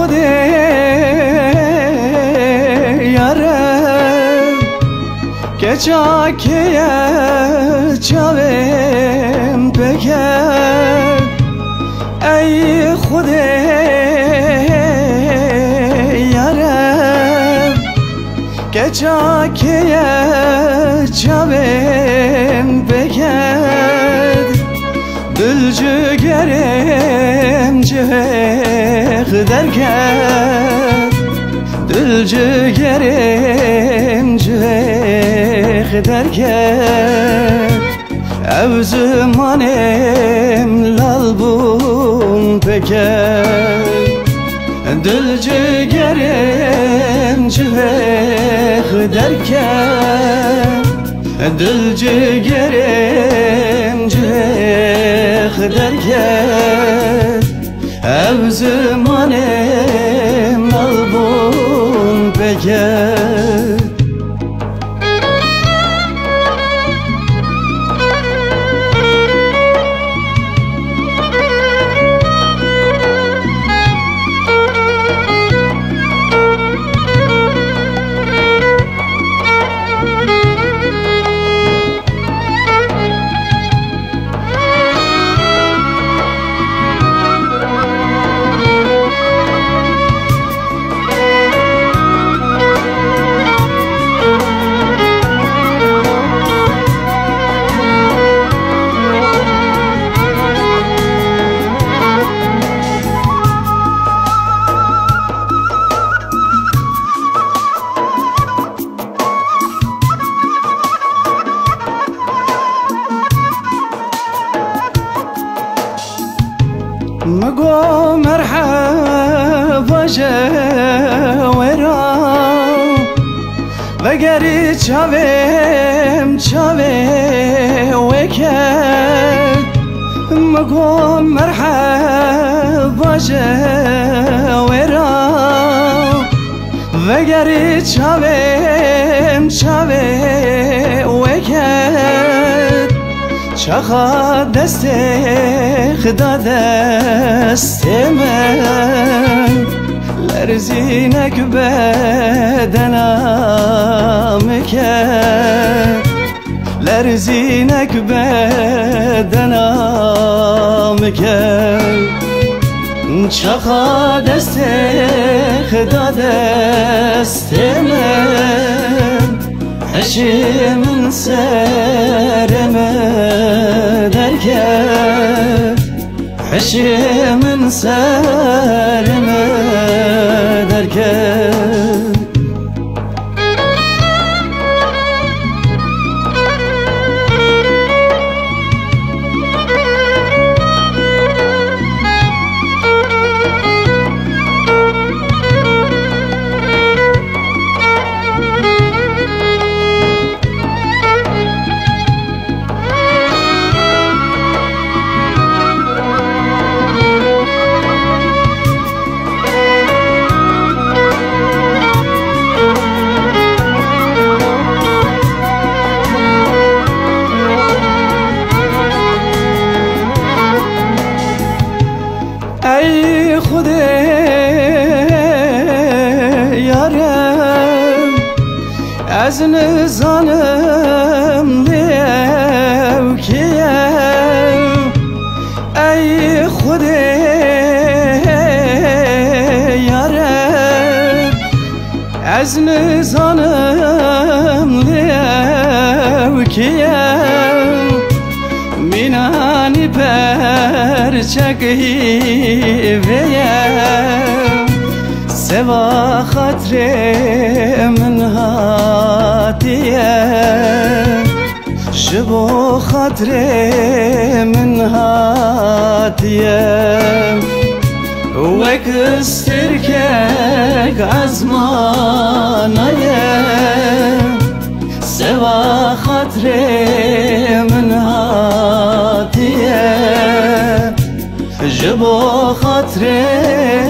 خودی یارم که چاکیه چاویم بکر ای خودی یارم که چاکیه چاویم بکر دل جگرم جهق درکرد دل جگرم جهق درکرد او زمانم لال بون پکرد دل جگرم جهق درکرد دل جگرم جهق درکرد او زمانم ملبون بکرد مگو مرحبا جویرا وگری چاویم چاوی وکد مگو مرحبا جویرا وگری چاویم چاوی وکد چخا دست خدا دست من لرزینک بدنم کرد لرزینک بدنم کرد چخا دست خدا دست من حشم سرم درکرد حشم سرم درکرد ای خودی یارم از نزانم لیو کیم ای خودی یارم از نزانم لیو کیم مینانی پرچکی ویم سوا خاطر من هاتیم شبو خاطر من هاتیم وک استرکک عزمانیم سوا خاطر من هاتیم جبو خاطر